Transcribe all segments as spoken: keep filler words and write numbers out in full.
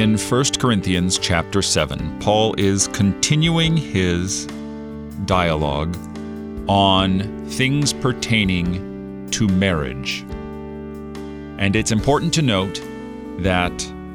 In First Corinthians chapter seven, Paul is continuing his dialogue on things pertaining to marriage. And it's important to note that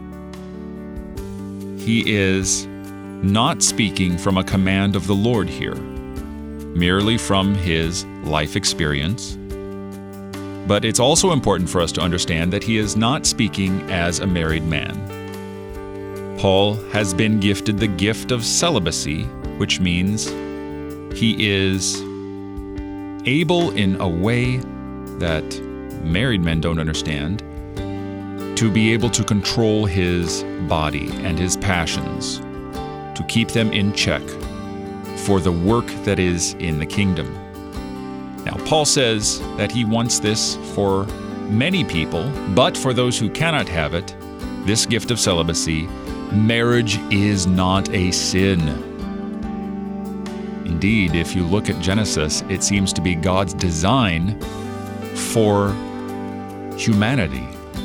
he is not speaking from a command of the Lord here, merely from his life experience. But it's also important for us to understand that he is not speaking as a married man. Paul has been gifted the gift of celibacy, which means he is able in a way that married men don't understand to be able to control his body and his passions, to keep them in check for the work that is in the kingdom. Now, Paul says that he wants this for many people, but for those who cannot have it, this gift of celibacy, marriage is not a sin. Indeed, if you look at Genesis, it seems to be God's design for humanity.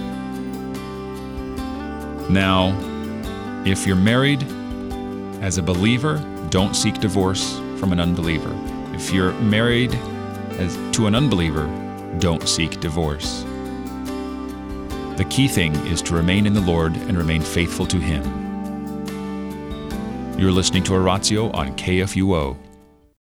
Now, if you're married as a believer, don't seek divorce from an unbeliever. If you're married as to an unbeliever, don't seek divorce. The key thing is to remain in the Lord and remain faithful to Him. You're listening to Oratio on K F U O.